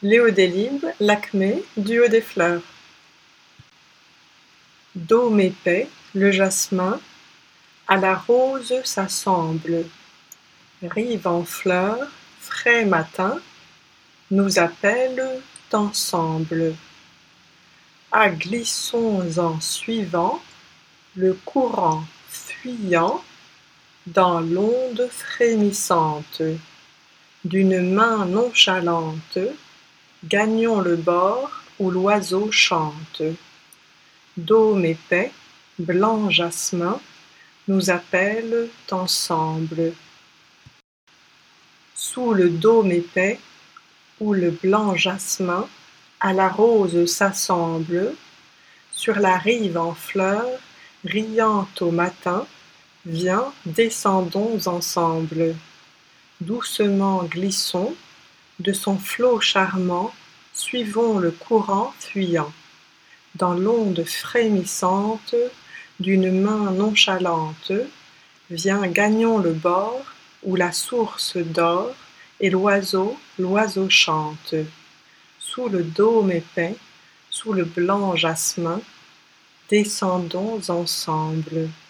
Léo Delibes, Lakmé, duo des fleurs. Do m'épais, le jasmin, à la rose s'assemble. Rive en fleurs, frais matin, nous appellent ensemble. À glissons en suivant, le courant fuyant, dans l'onde frémissante, d'une main nonchalante, gagnons le bord où l'oiseau chante. Dôme épais, blanc jasmin, nous appellent ensemble. Sous le dôme épais, où le blanc jasmin à la rose s'assemble, sur la rive en fleurs, riant au matin, viens, descendons ensemble. Doucement glissons, de son flot charmant, suivons le courant fuyant. Dans l'onde frémissante d'une main nonchalante, viens, gagnons le bord où la source dort et l'oiseau chante. Sous le dôme épais, sous le blanc jasmin, descendons ensemble.